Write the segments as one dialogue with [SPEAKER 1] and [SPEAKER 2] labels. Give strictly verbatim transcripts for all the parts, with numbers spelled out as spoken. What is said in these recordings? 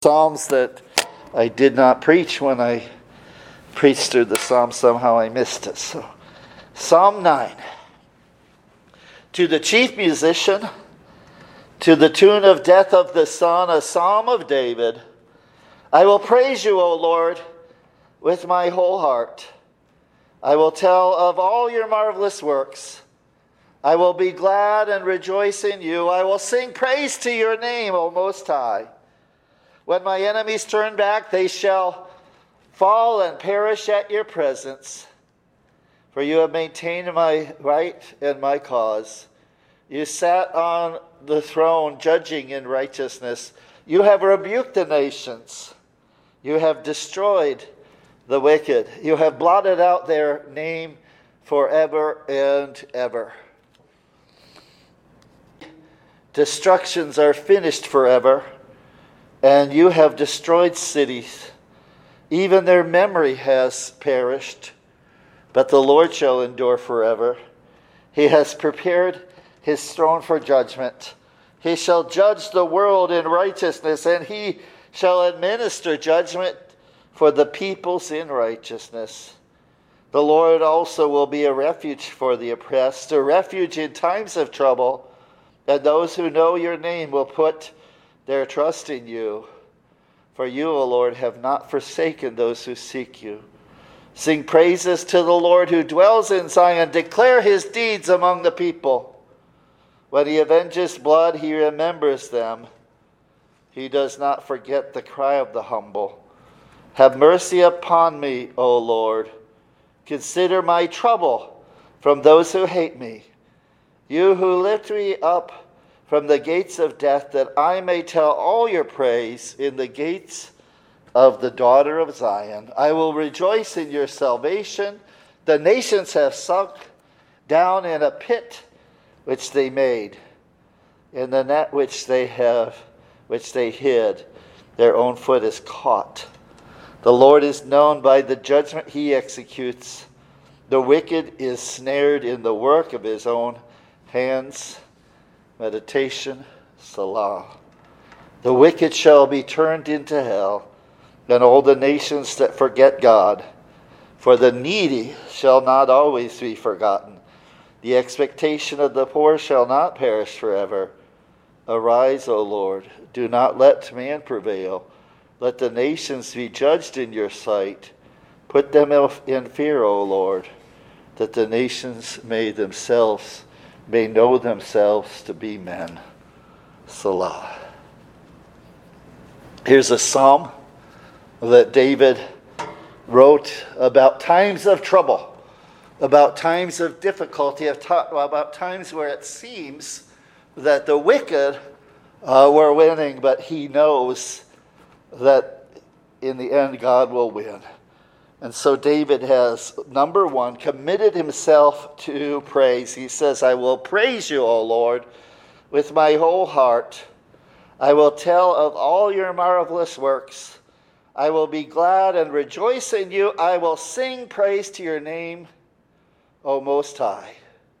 [SPEAKER 1] Psalms that I did not preach when I preached through the Psalm. Somehow I missed it. So, Psalm nine. To the chief musician, to the tune of Death of the Son, a psalm of David. I will praise you, O Lord, with my whole heart. I will tell of all your marvelous works. I will be glad and rejoice in you. I will sing praise to your name, O Most High. When my enemies turn back, they shall fall and perish at your presence. For you have maintained my right and my cause. You sat on the throne judging in righteousness. You have rebuked the nations. You have destroyed the wicked. You have blotted out their name forever and ever. Destructions are finished forever, and you have destroyed cities. Even their memory has perished, but the Lord shall endure forever. He has prepared his throne for judgment. He shall judge the world in righteousness, and he shall administer judgment for the peoples in righteousness. The Lord also will be a refuge for the oppressed, a refuge in times of trouble, and those who know your name will put their trust in you. For you, O Lord, have not forsaken those who seek you. Sing praises to the Lord who dwells in Zion. Declare his deeds among the people. When he avenges blood, he remembers them. He does not forget the cry of the humble. Have mercy upon me, O Lord. Consider my trouble from those who hate me. You who lift me up from the gates of death, that I may tell all your praise in the gates of the daughter of Zion. I will rejoice in your salvation. The nations have sunk down in a pit which they made, in the net which they have, which they hid. Their own foot is caught. The Lord is known by the judgment he executes. The wicked is snared in the work of his own hands. Meditation, Salah. The wicked shall be turned into hell, and all the nations that forget God. For the needy shall not always be forgotten. The expectation of the poor shall not perish forever. Arise, O Lord, do not let man prevail. Let the nations be judged in your sight. Put them in fear, O Lord, that the nations may themselves may know themselves to be men. Salah. Here's a psalm that David wrote about times of trouble, about times of difficulty, about times where it seems that the wicked uh, were winning, but he knows that in the end God will win. And so David has, number one, committed himself to praise. He says, I will praise you, O Lord, with my whole heart. I will tell of all your marvelous works. I will be glad and rejoice in you. I will sing praise to your name, O Most High.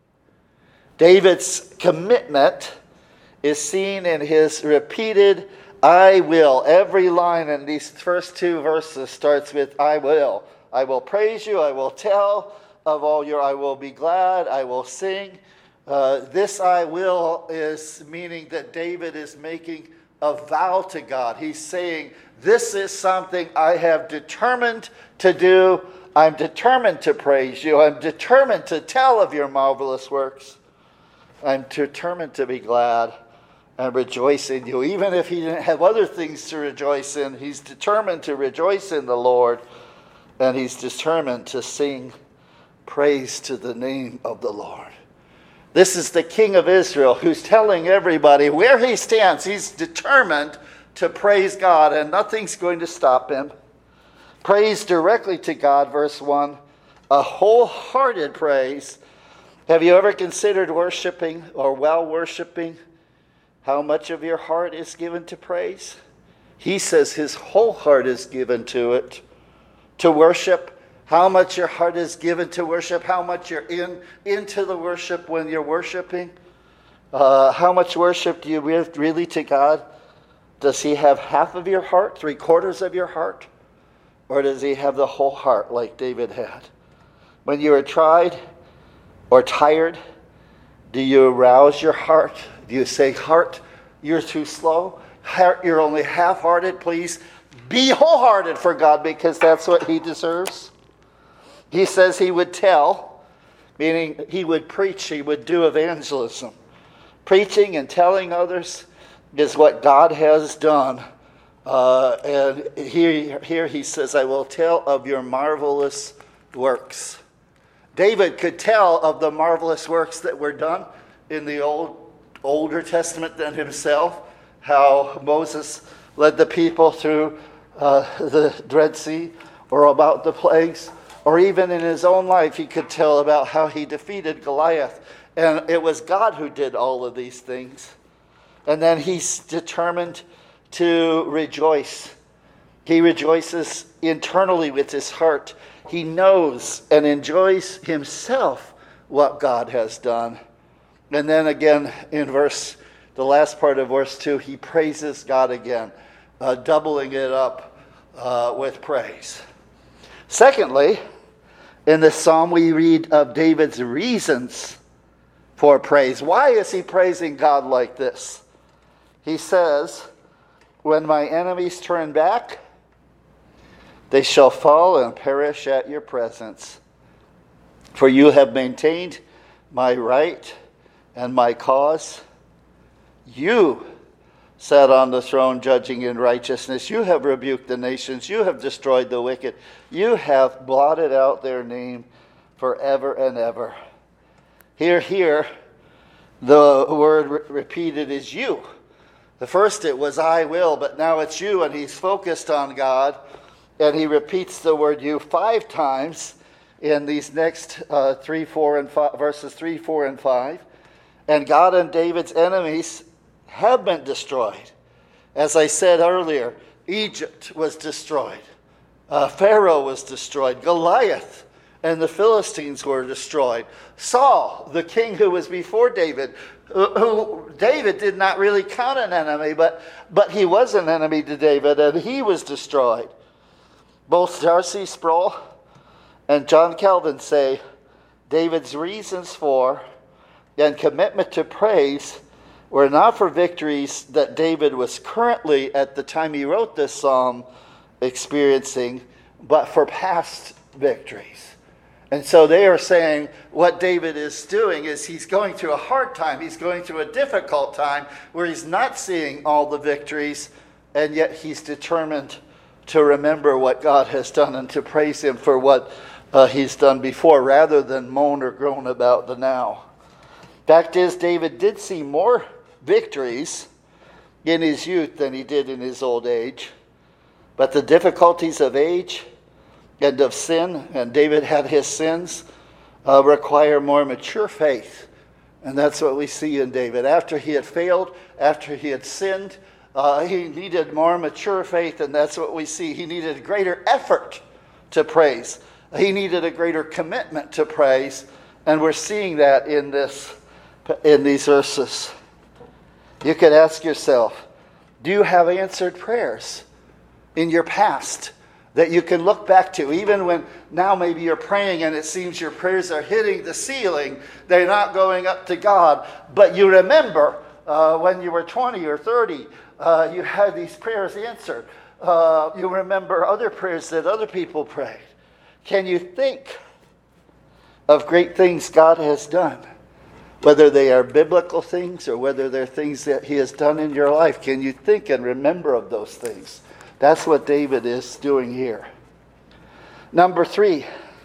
[SPEAKER 1] David's commitment is seen in his repeated I will. Every line in these first two verses starts with I will. I will praise you. I will tell of all your, I will be glad. I will sing. Uh, this I will is meaning that David is making a vow to God. He's saying, this is something I have determined to do. I'm determined to praise you. I'm determined to tell of your marvelous works. I'm determined to be glad and rejoice in you. Even if he didn't have other things to rejoice in, he's determined to rejoice in the Lord, and he's determined to sing praise to the name of the Lord. This is the King of Israel who's telling everybody where he stands. He's determined to praise God, and nothing's going to stop him. Praise directly to God, verse one, a wholehearted praise. Have you ever considered worshiping or while worshiping how much of your heart is given to praise? He says his whole heart is given to it, to worship. How much your heart is given to worship, how much you're in into the worship when you're worshiping. Uh, how much worship do you give really to God? Does he have half of your heart, three quarters of your heart? Or does he have the whole heart like David had? When you are tried or tired, do you arouse your heart? Do you say, heart, you're too slow? Heart, you're only half-hearted. Please be wholehearted for God, because that's what he deserves. He says he would tell, meaning he would preach, he would do evangelism. Preaching and telling others is what God has done. Uh, and here, here he says, I will tell of your marvelous works. David could tell of the marvelous works that were done in the old, older Testament than himself, how Moses led the people through uh, the Red Sea, or about the plagues, or even in his own life he could tell about how he defeated Goliath. And it was God who did all of these things. And then he's determined to rejoice. He rejoices internally with his heart. He knows and enjoys himself what God has done. And then again in verse, the last part of verse two, he praises God again, uh, doubling it up uh, with praise. Secondly, in this psalm we read of David's reasons for praise. Why is he praising God like this? He says, when my enemies turn back, they shall fall and perish at your presence. For you have maintained my right and my cause. You sat on the throne judging in righteousness. You have rebuked the nations. You have destroyed the wicked. You have blotted out their name forever and ever. Here, here, the word re- repeated is you. The first it was I will, but now it's you, and he's focused on God. And he repeats the word you five times in these next uh, three, four, and five, verses three, four, and five. And God and David's enemies have been destroyed. As I said earlier, Egypt was destroyed. Uh, Pharaoh was destroyed. Goliath and the Philistines were destroyed. Saul, the king who was before David, who, who David did not really count an enemy, but, but he was an enemy to David, and he was destroyed. Both Darcy Sproul and John Calvin say David's reasons for and commitment to praise were not for victories that David was currently, at the time he wrote this psalm, experiencing, but for past victories. And so they are saying what David is doing is he's going through a hard time. He's going through a difficult time where he's not seeing all the victories, and yet he's determined to remember what God has done and to praise him for what uh, he's done before, rather than moan or groan about the now. Fact is, David did see more victories in his youth than he did in his old age. But the difficulties of age and of sin, and David had his sins, uh, require more mature faith. And that's what we see in David. After he had failed, after he had sinned, uh, he needed more mature faith, and that's what we see. He needed greater effort to praise. He needed a greater commitment to praise, and we're seeing that in this, in these verses. You could ask yourself, do you have answered prayers in your past that you can look back to, even when now maybe you're praying and it seems your prayers are hitting the ceiling, they're not going up to God, but you remember uh, when you were twenty or thirty, uh, you had these prayers answered. Uh, you remember other prayers that other people prayed. Can you think of great things God has done? Whether they are biblical things or whether they're things that he has done in your life, can you think and remember of those things? That's what David is doing here. Number three,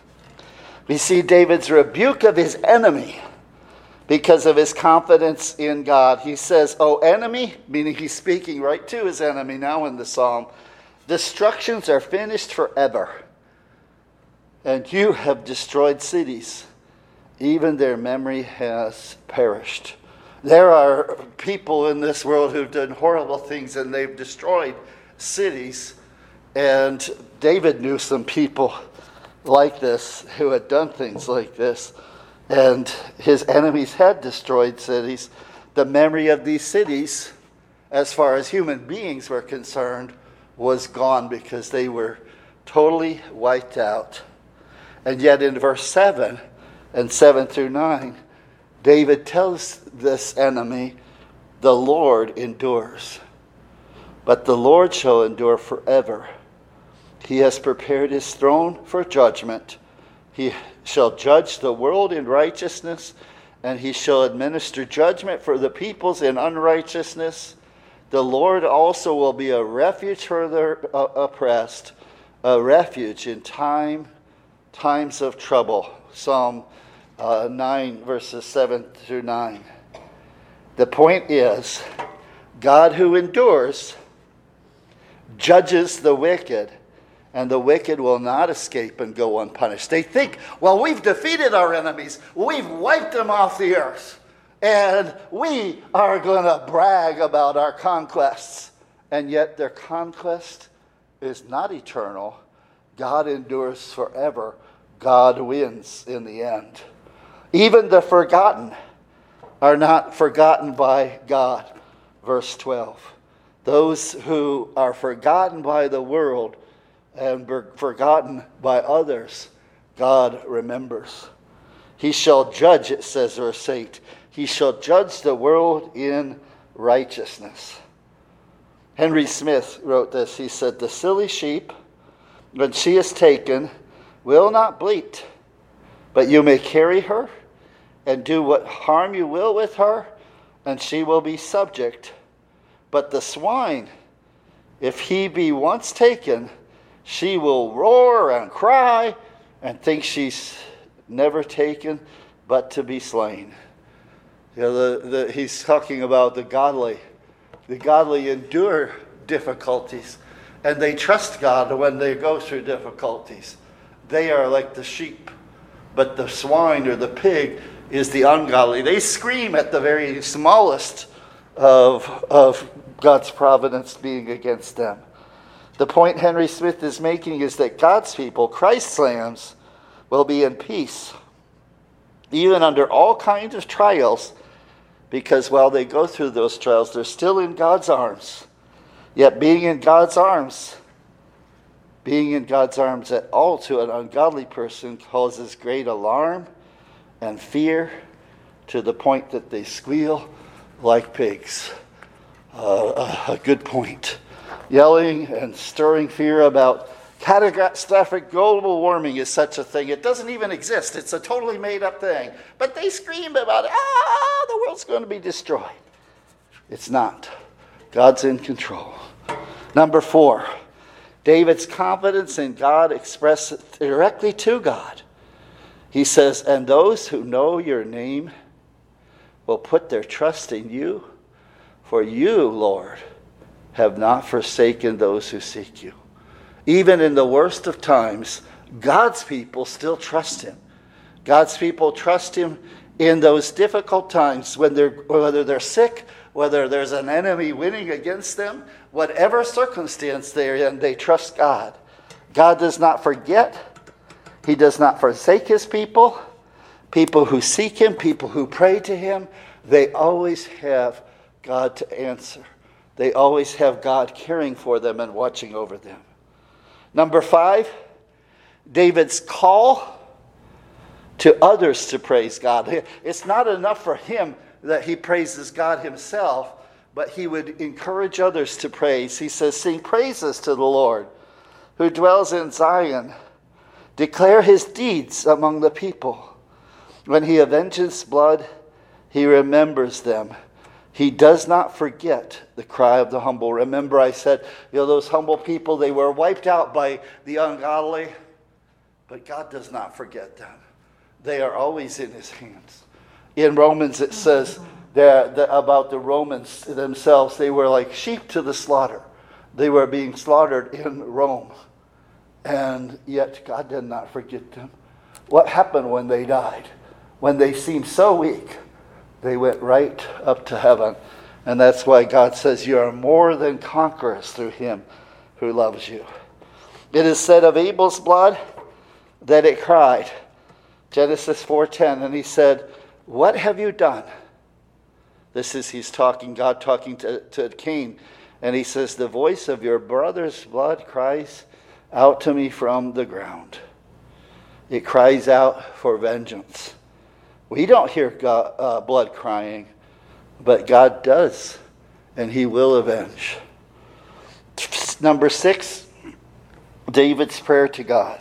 [SPEAKER 1] we see David's rebuke of his enemy because of his confidence in God. He says, "O enemy," meaning he's speaking right to his enemy now in the psalm, "destructions are finished forever, and you have destroyed cities. Even their memory has perished." There are people in this world who've done horrible things and they've destroyed cities. And David knew some people like this who had done things like this. And his enemies had destroyed cities. The memory of these cities as far as human beings were concerned, was gone because they were totally wiped out. And yet in verse seven and seven through nine, David tells this enemy, the Lord endures. But the Lord shall endure forever. He has prepared his throne for judgment. He shall judge the world in righteousness, and he shall administer judgment for the peoples in unrighteousness. The Lord also will be a refuge for the uh, oppressed, a refuge in time, times of trouble. Psalm uh, nine, verses seven through nine. The point is, God who endures judges the wicked, and the wicked will not escape and go unpunished. They think, well, we've defeated our enemies. We've wiped them off the earth. And we are going to brag about our conquests. And yet their conquest is not eternal. God endures forever. God wins in the end. Even the forgotten are not forgotten by God. Verse twelve. Those who are forgotten by the world and forgotten by others, God remembers. He shall judge, it says, verse eight. He shall judge the world in righteousness. Henry Smith wrote this. He said, the silly sheep, when she is taken, will not bleat, but you may carry her and do what harm you will with her, and she will be subject. But the swine, if he be once taken, she will roar and cry and think she's never taken but to be slain. You know, the, the, he's talking about the godly. The godly endure difficulties, and they trust God when they go through difficulties. They are like the sheep, but the swine or the pig is the ungodly. They scream at the very smallest of, of God's providence being against them. The point Henry Smith is making is that God's people, Christ's lambs, will be in peace, even under all kinds of trials, because while they go through those trials, they're still in God's arms. Yet being in God's arms, being in God's arms at all to an ungodly person causes great alarm and fear to the point that they squeal like pigs. Uh, a good point. Yelling and stirring fear about catastrophic global warming is such a thing. It doesn't even exist. It's a totally made up thing. But they scream about it. Ah, the world's going to be destroyed. It's not. God's in control. Number four, David's confidence in God expressed directly to God. He says, and those who know your name will put their trust in you, for you, Lord, have not forsaken those who seek you. Even in the worst of times, God's people still trust him. God's people trust him in those difficult times when they're, whether they're sick, whether there's an enemy winning against them, whatever circumstance they're in, they trust God. God does not forget. He does not forsake his people. People who seek him, people who pray to him, they always have God to answer. They always have God caring for them and watching over them. Number five, David's call to others to praise God. It's not enough for him that he praises God himself, but he would encourage others to praise. He says, sing praises to the Lord who dwells in Zion. Declare his deeds among the people. When he avenges blood, he remembers them. He does not forget the cry of the humble. Remember I said, you know, those humble people, they were wiped out by the ungodly, but God does not forget them. They are always in his hands. In Romans it says that, that about the Romans themselves, they were like sheep to the slaughter. They were being slaughtered in Rome. And yet God did not forget them. What happened when they died? When they seemed so weak, they went right up to heaven. And that's why God says you are more than conquerors through him who loves you. It is said of Abel's blood that it cried. Genesis four ten, and he said, what have you done? This is, he's talking, God talking to, to Cain. And he says, the voice of your brother's blood cries out to me from the ground. It cries out for vengeance. We don't hear God, uh, blood crying, but God does, and he will avenge. Number six, David's prayer to God.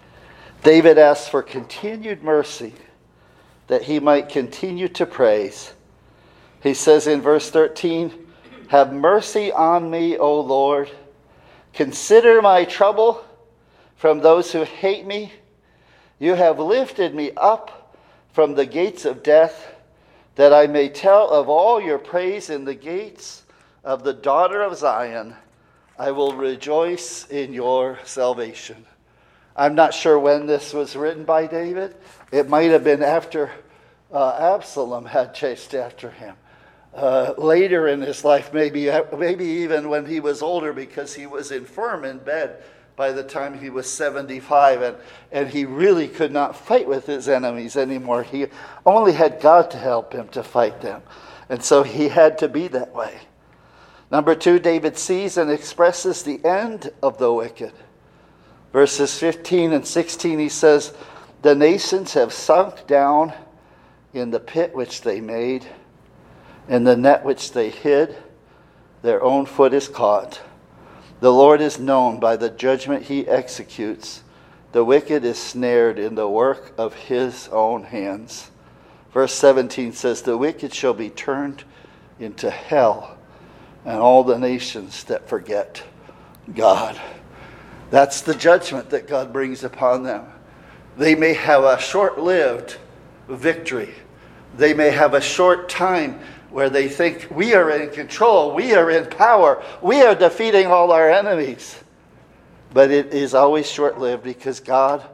[SPEAKER 1] David asks for continued mercy that he might continue to praise. He says in verse thirteen, have mercy on me, O Lord. Consider my trouble from those who hate me. You have lifted me up from the gates of death, that I may tell of all your praise in the gates of the daughter of Zion. I will rejoice in your salvation. I'm not sure when this was written by David. It might have been after uh, Absalom had chased after him. Uh, later in his life, maybe, maybe even when he was older, because he was infirm in bed by the time he was seventy-five, and, and he really could not fight with his enemies anymore. He only had God to help him to fight them. And so he had to be that way. Number two, David sees and expresses the end of the wicked. Verses fifteen and sixteen, he says, the nations have sunk down in the pit which they made, in the net which they hid, their own foot is caught. The Lord is known by the judgment he executes. The wicked is snared in the work of his own hands. Verse seventeen says, the wicked shall be turned into hell, and all the nations that forget God. That's the judgment that God brings upon them. They may have a short-lived victory. They may have a short time where they think we are in control, we are in power, we are defeating all our enemies. But it is always short-lived, because God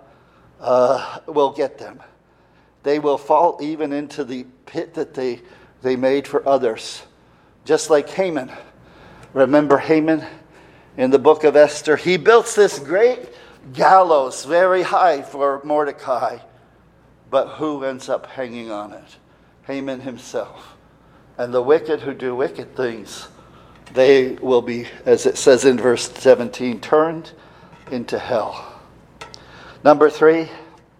[SPEAKER 1] uh, will get them. They will fall even into the pit that they, they made for others. Just like Haman. Remember Haman in the book of Esther? He built this great gallows very high for Mordecai. But who ends up hanging on it? Haman himself. And the wicked who do wicked things, they will be, as it says in verse seventeen, turned into hell. Number three,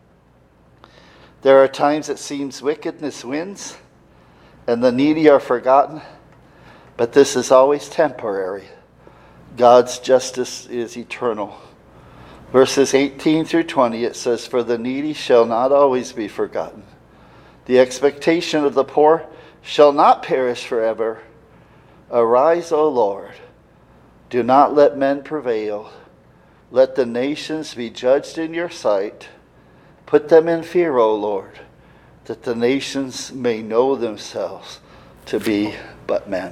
[SPEAKER 1] there are times it seems wickedness wins and the needy are forgotten, but this is always temporary. God's justice is eternal. Verses eighteen through twenty, it says, for the needy shall not always be forgotten. The expectation of the poor shall not perish forever. Arise, O Lord. Do not let men prevail. Let the nations be judged in your sight. Put them in fear, O Lord, that the nations may know themselves to be but men.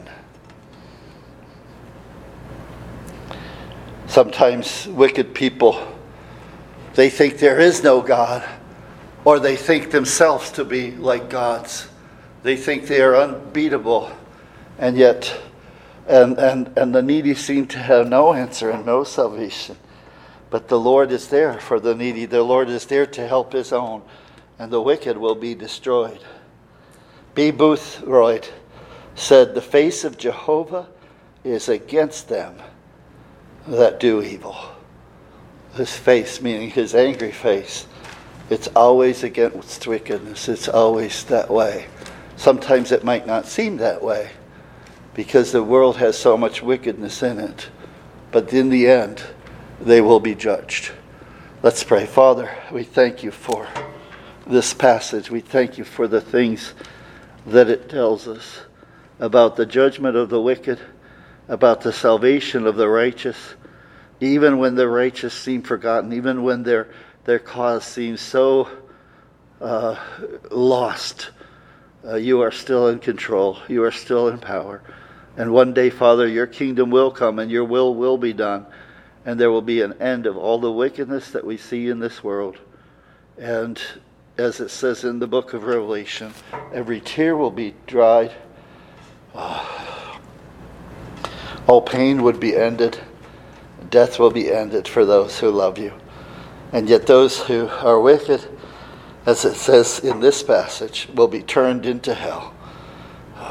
[SPEAKER 1] Sometimes wicked people, they think there is no God, or they think themselves to be like gods. They think they are unbeatable, and yet, and, and, and the needy seem to have no answer and no salvation. But the Lord is there for the needy. The Lord is there to help his own, and the wicked will be destroyed. B. Boothroyd said, the face of Jehovah is against them that do evil. His face, meaning his angry face, it's always against wickedness. It's always that way. Sometimes it might not seem that way because the world has so much wickedness in it. But in the end, they will be judged. Let's pray. Father, we thank you for this passage. We thank you for the things that it tells us about the judgment of the wicked, about the salvation of the righteous, even when the righteous seem forgotten, even when their, their cause seems so uh, lost. Uh, you are still in control. You are still in power. And one day, Father, your kingdom will come and your will will be done. And there will be an end of all the wickedness that we see in this world. And as it says in the book of Revelation, every tear will be dried. Oh, all pain would be ended. Death will be ended for those who love you. And yet those who are wicked, as it says in this passage, will be turned into hell.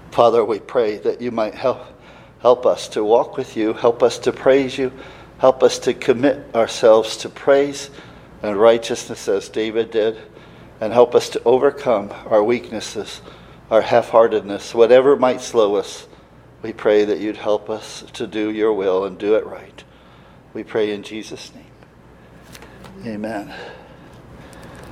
[SPEAKER 1] Father, we pray that you might help, help us to walk with you, help us to praise you, help us to commit ourselves to praise and righteousness as David did, and help us to overcome our weaknesses, our half-heartedness, whatever might slow us. We pray that you'd help us to do your will and do it right. We pray in Jesus' name. Amen.